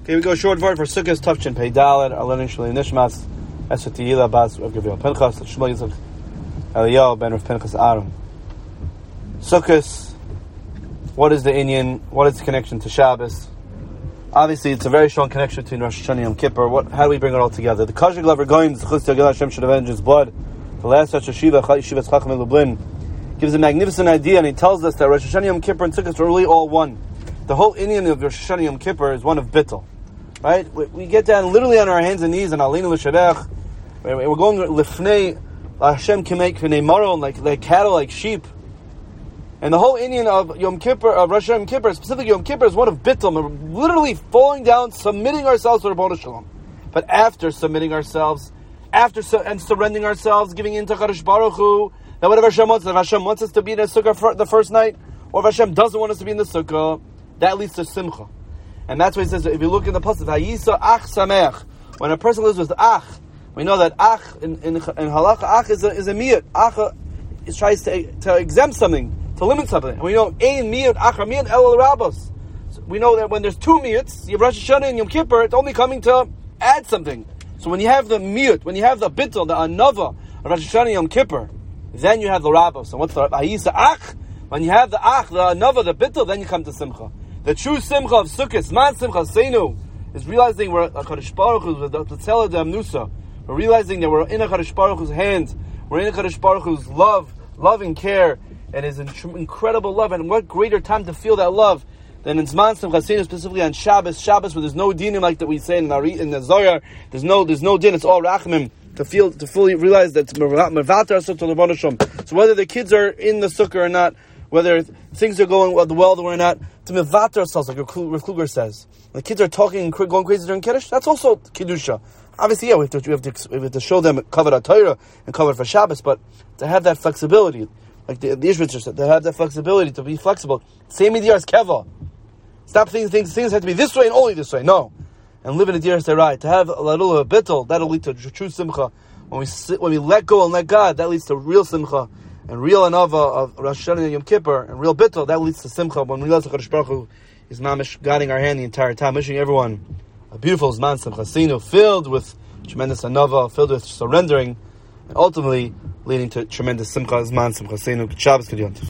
Here we go, short word for Sukkot Tavchin Pei Dalet, our learning Shalei Nishmas, Esther Tehila Bas of Gabriel Pinchas, Shmuel Yitzchak Eliyahu ben Rav Pinchas Aaron. Sukkot, what is the inyan? What is the connection to Shabbos? Obviously, it's a very strong connection between Rosh Hashanah and Yom Kippur. How do we bring it all together? The Kajik Lover Goyim, Zechus Yagil Hashem should avenge his blood. The last Rosh Hashiva, Yeshivat Chacham Lublin, gives a magnificent idea, and he tells us that Rosh Hashanah, Yom Kippur, and Sukkot are really all one. The whole inyan of Rosh Hashanah, Yom Kippur is one of bittul. Right? We get down literally on our hands and knees, and Alinu L'Shavech. We're going Lifnei Hashem Kimek V'nei Maro, like cattle, like sheep. And the whole inyan of Yom Kippur, of Rosh Hashanah Yom Kippur, specifically Yom Kippur, is one of bittul. We're literally falling down, submitting ourselves to Rabbanu Shalom. But after submitting ourselves, and surrendering ourselves, giving in to Kadosh Baruch Hu, that whatever Hashem wants, if Hashem wants us to be in the sukkah for the first night, or if Hashem doesn't want us to be in the sukkah, that leads to simcha. And that's why he says, if you look in the pasuk, Hayisa ach sameach, when a person lives with ach, we know that ach in halacha, ach is a miyut. Ach tries to exempt something, to limit something. And we know ein miyut achar miyut el rabos. So we know that when there's two miyuts, you have Rosh Hashanah and Yom Kippur, it's only coming to add something. So when you have the miyut, when you have the bittul, the anava of Rosh Hashanah and Yom Kippur, then you have the rabos. And what's the hayisa ach? When you have the ach, the anava, the bittul, then you come to simcha. The true simcha of Sukkot, man simcha seinu, is realizing we're a Kadosh Baruch Hu's with the tzela d'amnusa. We're realizing that we're in a Kadosh Baruch Hu's hands. We're in a Kadosh Baruch Hu's love and care, and His incredible love. And what greater time to feel that love than in Zman Simcha Seinu, specifically on Shabbos, where there's no dinim like that we say in the Zohar. There's no din. It's all rachmim. To fully realize that mevater ourselves to Rabbanu Shalom. So whether the kids are in the sukkah or not, whether things are going well or not, to mevater ourselves, like Rav Kluger says. The kids are talking and going crazy during Kiddush, that's also Kiddusha. Obviously, yeah, we have to show them kavod HaTorah and kavod for Shabbos, but to have that flexibility, like the Ishvitzer said, to have that flexibility, to be flexible. Same idea as Keva. Stop thinking things have to be this way and only this way. No. And live in a Dir Sarai. To have a little bittul, that'll lead to true simcha. When we let go and let God, that leads to real simcha. And real anava of Rosh Hashanah and Yom Kippur, and real bittul, that leads to simcha. When we realize the Kadosh Baruch Hu is mamish guiding our hand the entire time, wishing everyone a beautiful Zman Simcha Seinu, filled with tremendous anava, filled with surrendering, and ultimately leading to tremendous simcha Zman Simcha Seinu. Shabbos Good Yom Tov.